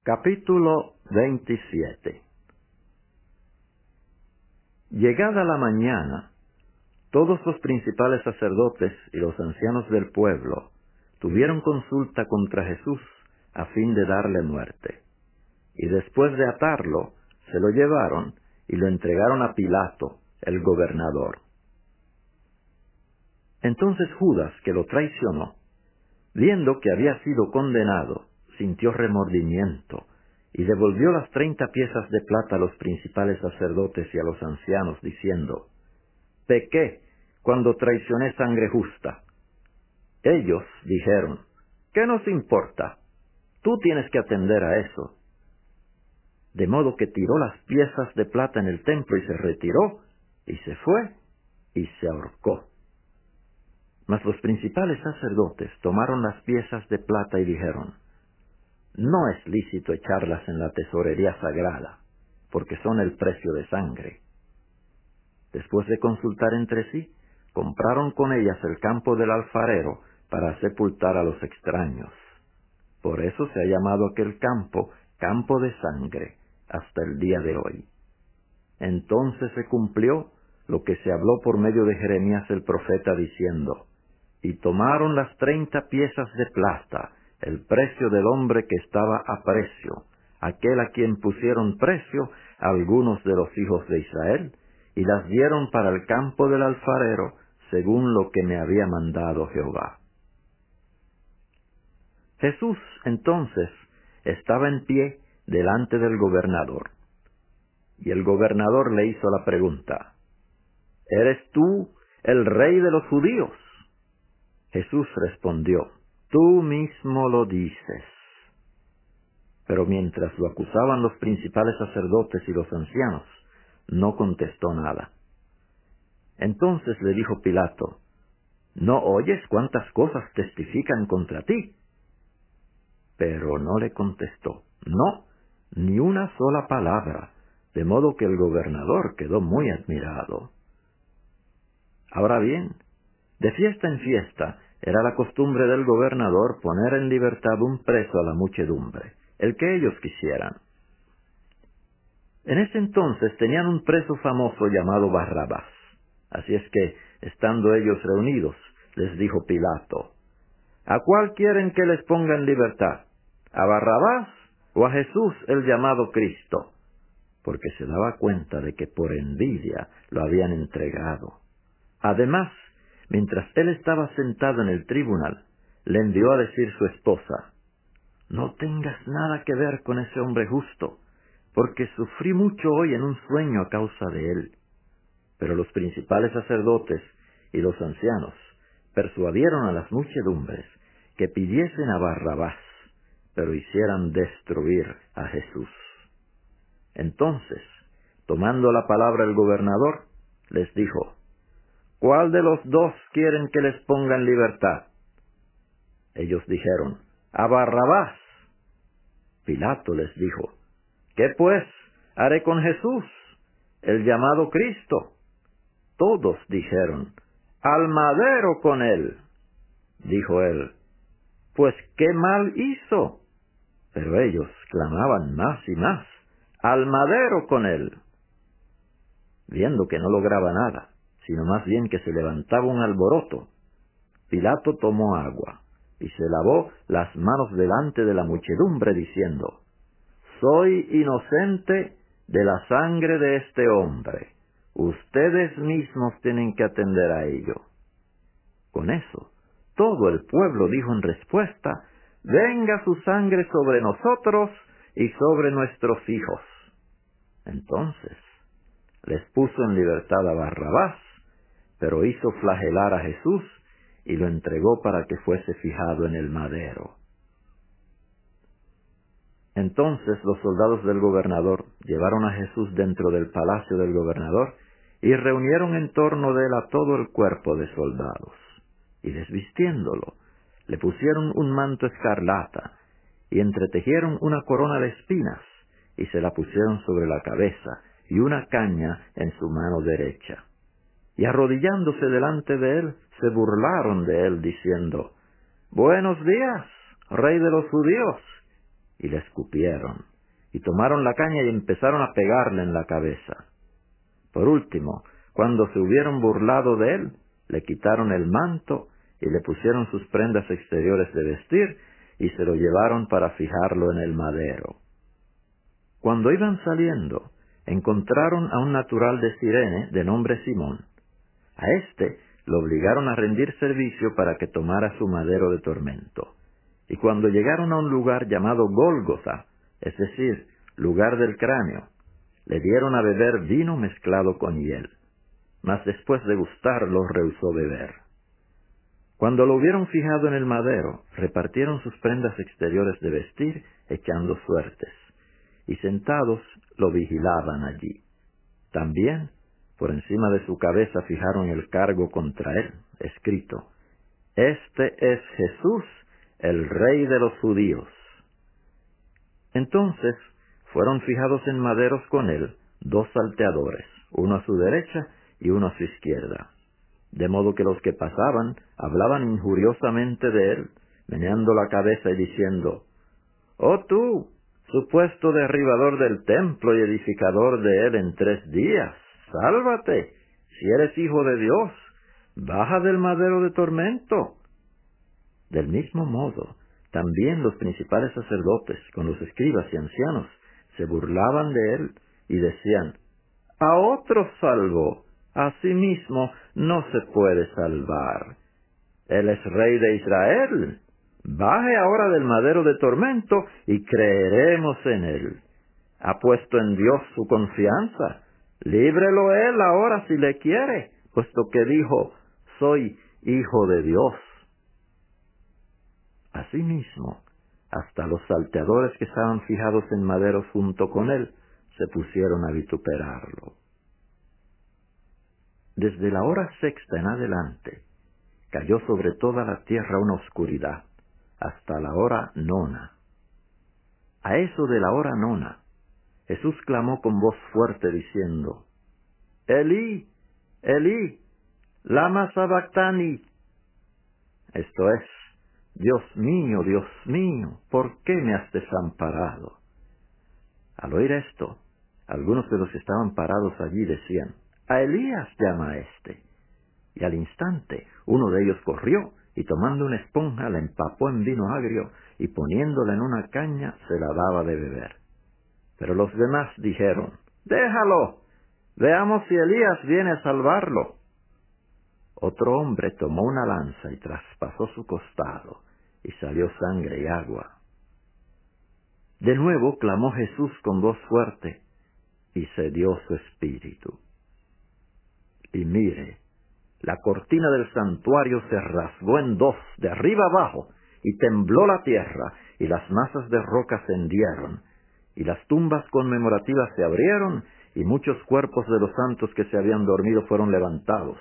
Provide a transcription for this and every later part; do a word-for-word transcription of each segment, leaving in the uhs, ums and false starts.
Capítulo veintisiete. Llegada la mañana, todos los principales sacerdotes y los ancianos del pueblo tuvieron consulta contra Jesús a fin de darle muerte. Y después de atarlo, se lo llevaron y lo entregaron a Pilato, el gobernador. Entonces Judas, que lo traicionó, viendo que había sido condenado, sintió remordimiento y devolvió las treinta piezas de plata a los principales sacerdotes y a los ancianos, diciendo: «Pequé cuando traicioné sangre justa». Ellos dijeron: «¿Qué nos importa? Tú tienes que atender a eso». De modo que tiró las piezas de plata en el templo y se retiró, y se fue, y se ahorcó. Mas los principales sacerdotes tomaron las piezas de plata y dijeron: «No es lícito echarlas en la tesorería sagrada, porque son el precio de sangre». Después de consultar entre sí, compraron con ellas el campo del alfarero para sepultar a los extraños. Por eso se ha llamado aquel campo campo de sangre hasta el día de hoy. Entonces se cumplió lo que se habló por medio de Jeremías el profeta, diciendo: «Y tomaron las treinta piezas de plata, el precio del hombre que estaba a precio, aquel a quien pusieron precio algunos de los hijos de Israel, y las dieron para el campo del alfarero, según lo que me había mandado Jehová». Jesús, entonces, estaba en pie delante del gobernador. Y el gobernador le hizo la pregunta: «¿Eres tú el rey de los judíos?» Jesús respondió: «Tú mismo lo dices». Pero mientras lo acusaban los principales sacerdotes y los ancianos, no contestó nada. Entonces le dijo Pilato: «¿No oyes cuántas cosas testifican contra ti?» Pero no le contestó, no, ni una sola palabra, de modo que el gobernador quedó muy admirado. Ahora bien, de fiesta en fiesta, era la costumbre del gobernador poner en libertad un preso a la muchedumbre, el que ellos quisieran. En ese entonces tenían un preso famoso llamado Barrabás. Así es que, estando ellos reunidos, les dijo Pilato: «¿A cuál quieren que les ponga en libertad? ¿A Barrabás o a Jesús, el llamado Cristo?», porque se daba cuenta de que por envidia lo habían entregado. Además, mientras él estaba sentado en el tribunal, le envió a decir su esposa: «No tengas nada que ver con ese hombre justo, porque sufrí mucho hoy en un sueño a causa de él». Pero los principales sacerdotes y los ancianos persuadieron a las muchedumbres que pidiesen a Barrabás, pero hicieran destruir a Jesús. Entonces, tomando la palabra el gobernador, les dijo: «¿Cuál de los dos quieren que les ponga en libertad?». Ellos dijeron: «A Barrabás». Pilato les dijo: «¿Qué pues haré con Jesús, el llamado Cristo?». Todos dijeron: «Al madero con él». Dijo él: «Pues qué mal hizo». Pero ellos clamaban más y más: «Al madero con él». Viendo que no lograba nada, sino más bien que se levantaba un alboroto, Pilato tomó agua y se lavó las manos delante de la muchedumbre, diciendo: «Soy inocente de la sangre de este hombre. Ustedes mismos tienen que atender a ello». Con eso, todo el pueblo dijo en respuesta: «Venga su sangre sobre nosotros y sobre nuestros hijos». Entonces les puso en libertad a Barrabás, pero hizo flagelar a Jesús y lo entregó para que fuese fijado en el madero. Entonces los soldados del gobernador llevaron a Jesús dentro del palacio del gobernador y reunieron en torno de él a todo el cuerpo de soldados. Y desvistiéndolo, le pusieron un manto escarlata y entretejieron una corona de espinas y se la pusieron sobre la cabeza y una caña en su mano derecha. Y arrodillándose delante de él, se burlaron de él, diciendo: «Buenos días, rey de los judíos». y le escupieron, y tomaron la caña y empezaron a pegarle en la cabeza. Por último, cuando se hubieron burlado de él, le quitaron el manto y le pusieron sus prendas exteriores de vestir y se lo llevaron para fijarlo en el madero. Cuando iban saliendo, encontraron a un natural de Cirene de nombre Simón. A éste lo obligaron a rendir servicio para que tomara su madero de tormento. Y cuando llegaron a un lugar llamado Gólgota, es decir, lugar del cráneo, le dieron a beber vino mezclado con hiel. Mas después de gustarlo, rehusó beber. Cuando lo hubieron fijado en el madero, repartieron sus prendas exteriores de vestir, echando suertes, y sentados lo vigilaban allí. También, por encima de su cabeza fijaron el cargo contra él, escrito: Este es Jesús, el Rey de los judíos. Entonces fueron fijados en maderos con él dos salteadores, uno a su derecha y uno a su izquierda. De modo que los que pasaban hablaban injuriosamente de él, meneando la cabeza y diciendo: «Oh tú, supuesto derribador del templo y edificador de él en tres días, sálvate, si eres hijo de Dios, baja del madero de tormento». Del mismo modo, también los principales sacerdotes, con los escribas y ancianos, se burlaban de él y decían: «A otro salvó, a sí mismo no se puede salvar. Él es Rey de Israel. Baje ahora del madero de tormento y creeremos en él. Ha puesto en Dios su confianza. Líbrelo él ahora si le quiere, puesto que dijo: soy hijo de Dios». Asimismo, hasta los salteadores que estaban fijados en maderos junto con él se pusieron a vituperarlo. Desde la hora sexta en adelante, cayó sobre toda la tierra una oscuridad, hasta la hora nona. A eso de la hora nona, Jesús clamó con voz fuerte diciendo: «Elí, Elí, lama sabactani». Esto es: «Dios mío, Dios mío, ¿por qué me has desamparado?». Al oír esto, algunos de los que estaban parados allí decían: «A Elías llama a éste». Y al instante uno de ellos corrió y tomando una esponja la empapó en vino agrio y poniéndola en una caña se la daba de beber. Pero los demás dijeron: «Déjalo, veamos si Elías viene a salvarlo». Otro hombre tomó una lanza y traspasó su costado, y salió sangre y agua. De nuevo clamó Jesús con voz fuerte, y cedió su espíritu. Y mire, la cortina del santuario se rasgó en dos, de arriba abajo, y tembló la tierra, y las masas de roca se hendieron, y las tumbas conmemorativas se abrieron, y muchos cuerpos de los santos que se habían dormido fueron levantados.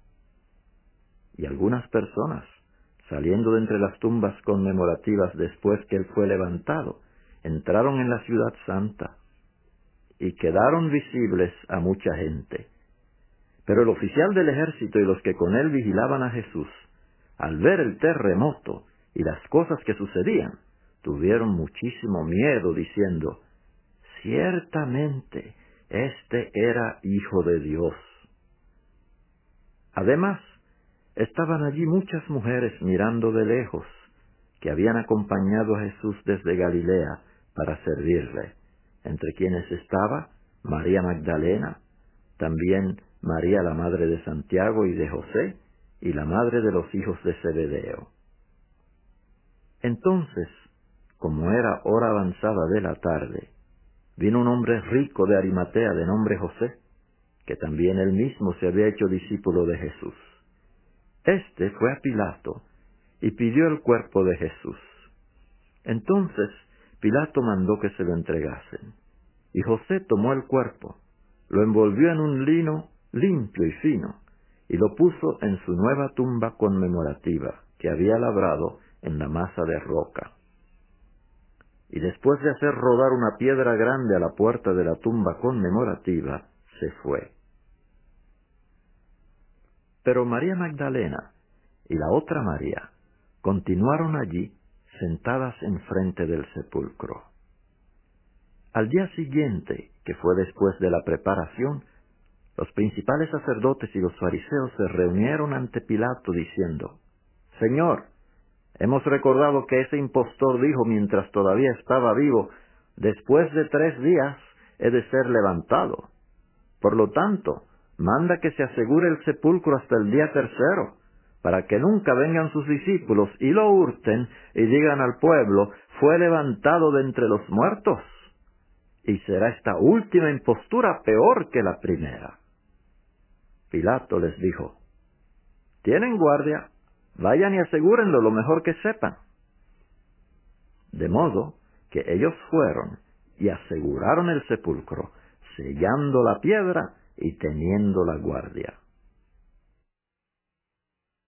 Y algunas personas, saliendo de entre las tumbas conmemorativas después que él fue levantado, entraron en la ciudad santa, y quedaron visibles a mucha gente. Pero el oficial del ejército y los que con él vigilaban a Jesús, al ver el terremoto y las cosas que sucedían, tuvieron muchísimo miedo, diciendo: «Ciertamente, este era Hijo de Dios». Además, estaban allí muchas mujeres mirando de lejos, que habían acompañado a Jesús desde Galilea para servirle, entre quienes estaba María Magdalena, también María la madre de Santiago y de José, y la madre de los hijos de Zebedeo. Entonces, como era hora avanzada de la tarde, vino un hombre rico de Arimatea de nombre José, que también él mismo se había hecho discípulo de Jesús. Este fue a Pilato y pidió el cuerpo de Jesús. Entonces Pilato mandó que se lo entregasen, y José tomó el cuerpo, lo envolvió en un lino limpio y fino, y lo puso en su nueva tumba conmemorativa que había labrado en la masa de roca. Y después de hacer rodar una piedra grande a la puerta de la tumba conmemorativa, se fue. Pero María Magdalena y la otra María continuaron allí, sentadas enfrente del sepulcro. Al día siguiente, que fue después de la preparación, los principales sacerdotes y los fariseos se reunieron ante Pilato diciendo, «Señor, hemos recordado que ese impostor dijo mientras todavía estaba vivo, después de tres días he de ser levantado. Por lo tanto, manda que se asegure el sepulcro hasta el día tercero, para que nunca vengan sus discípulos y lo hurten y digan al pueblo, fue levantado de entre los muertos. Y será esta última impostura peor que la primera». Pilato les dijo, «Tienen guardia, vayan y asegúrenlo lo mejor que sepan». De modo que ellos fueron y aseguraron el sepulcro, sellando la piedra y teniendo la guardia.